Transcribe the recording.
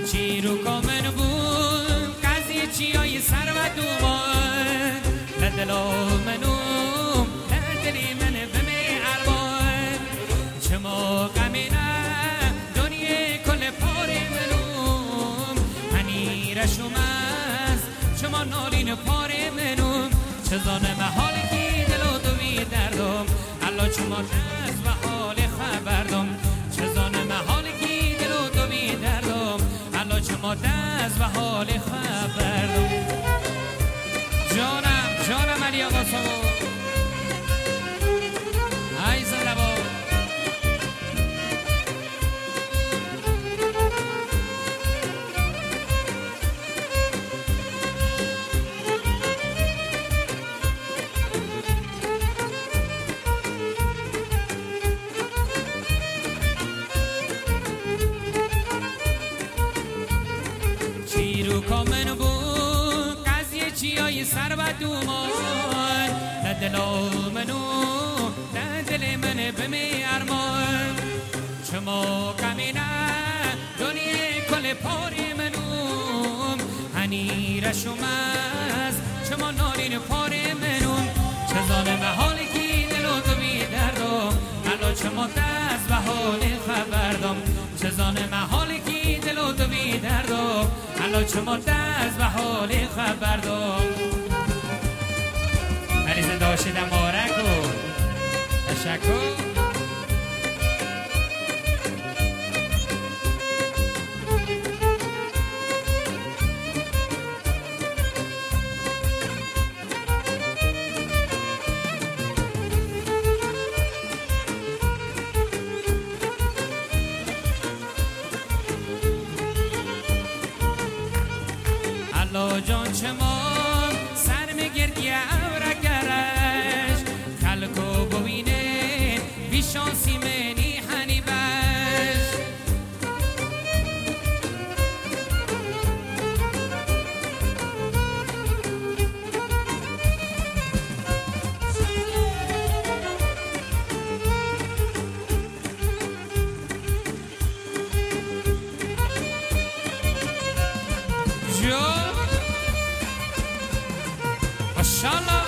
چیرو کامن بود قضیه چیای سر و دومان لدلا منوم لدلی من بمی اربان چما قمینه دنیا کل پاره منوم هنی رشوم است چما نالین پاره منوم چه زانم حالی که دلو دوی دردم الله چما دست و حال خبردم چه زانم حالی که دلو دوی دردم الله چما دست و حال خبردم جانم علی آقا سامو ای زنبا چیرو کامن بود قضیه چیای سر و دومان لدلا منو لدل من بمی ارمان چما کمینه دنیا کل پاری منوم هنی رشوم است چما نالین پاری منوم چه ظالم حالی که دلو دوی دردم الان چما دست و حال خبردم چه ظالم حالی که دلو دوی دردم الان چما دست و حال خبردم علی زنده باشیدم مبارک و تشکر الله جان چما سر میگردی ابرگرش خلکو ببینه بیشانسی منی هنی بش Inshallah